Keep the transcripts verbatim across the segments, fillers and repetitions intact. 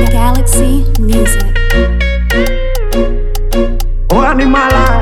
Galaxy Music. Oh, animala.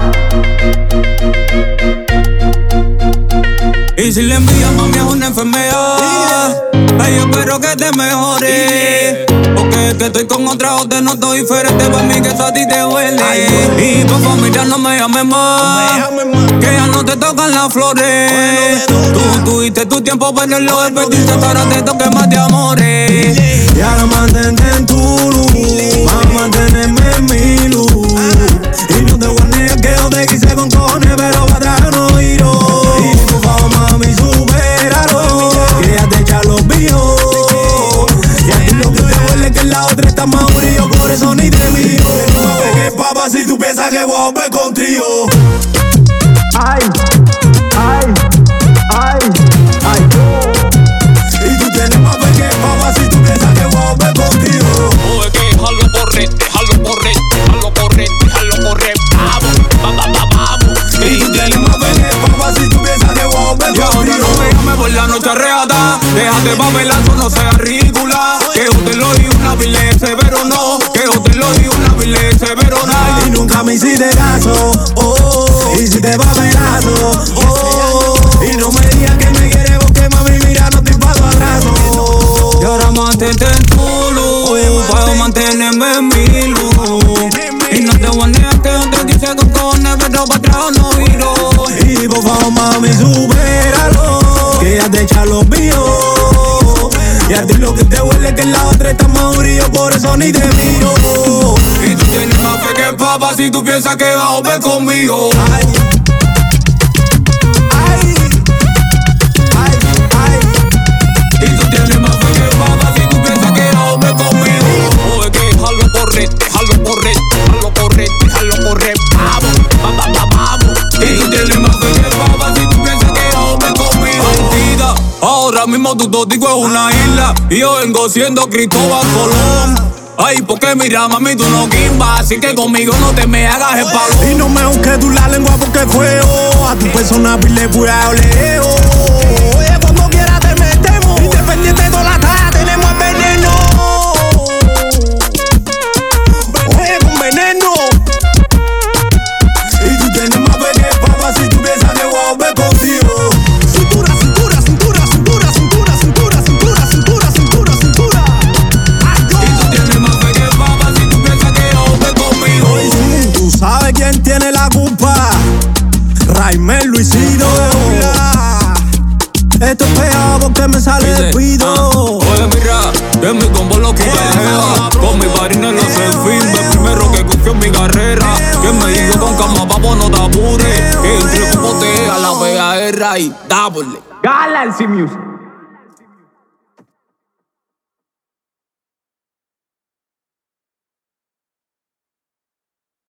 Y si le envías, mami, es una enfermedad. Ay, yo espero que te mejores. Porque es que estoy con otra, o te noto diferente. Pa' mí que eso a ti te huele. Y por familia no me llames más, que ya no te tocan las flores. Tú tuviste tu tiempo, pero lo desperdiciaste. Ahora te toque más de amores. Y ahora mantente en tu luz, vamos a mantenerme en mi luz. Y no te voy a negar que yo te quise con cojones, pero para atrás no iré. Y por favor, mami, supéralo, que ya te echa los míos. Y a ti lo que te duele es que la otra está más dura y yo por eso ni te miro. No me que papá si tú piensas que voy a volver contigo. Ay, ay, ay, ay, Y tú tienes más fe que papá si tú piensas que voy a volver contigo. Oye, que jalo correr, jalo correr, jalo correr, jalo correr. Vamos, vamos, vamos. Y tú tienes más fe que papá si tú piensas que voy a volver Y ahora contigo. no me llames por la noche arreata. Déjate papelazo, no seas ridícula. Que usted lo di una vilece, pero no. Que usted lo di una vilece, pero no. Y nunca me hiciste caso, oh, y si te va pelazo, oh, y no me digas que me quieres porque mami mira no te paso atraso. Y ahora mantente en tu luz, puedo mantenerme en mi luz. Y no te voy a negar que yo te quise con cojones, pero para atrás no viro. Y por favor mami supéralo, que ya te echa los míos. Y a ti lo que te huele es que la otra está más dura y yo por eso ni te miro. Y tú tienes más fe que papá si tú piensas que vas a volver conmigo. Ay, ay, ay, ay. Y tú tienes más fe que papá si tú piensas que vas a volver conmigo. Oye, que jalo correr, jalo correr, jalo correr, jalo correr. Vamos, vamos, vamos, vamos. Y tú tienes más fe que papá si tú piensas que vas a volver conmigo. Bandida, ahora mismo tu tótico es una isla y yo vengo siendo Cristóbal Colón. Ay, porque mira, mami, tú no quimbas, así que conmigo no te me hagas el palo. Y no me busques tú la lengua porque es feo. A tu persona pile pura oleo. Oye, cuando quieras te metemos. Independiente de toda la tarde, tenemos el veneno. Oye, con veneno. Y tú tienes más fe que papá si tú piensas que voy a volver contigo. Cintura, cintura, cintura, cintura, cintura, cintura, cintura, cintura, cintura, cintura. Y tú tienes más fe que papá si tú piensas que vas a volver conmigo. Hoy sí, tú sabes quién tiene la culpa. Raimel Luisito. Esto es pegado porque me sale Dice, del pido. ah, oye, mira, que mi combo lo quita el jeva. Con mi parina en los selfies, el primero que confió en mi carrera. Que me dijo con calma, papo, no te apures. Que entre como te a la pegadera y dábole. Galaxy Music.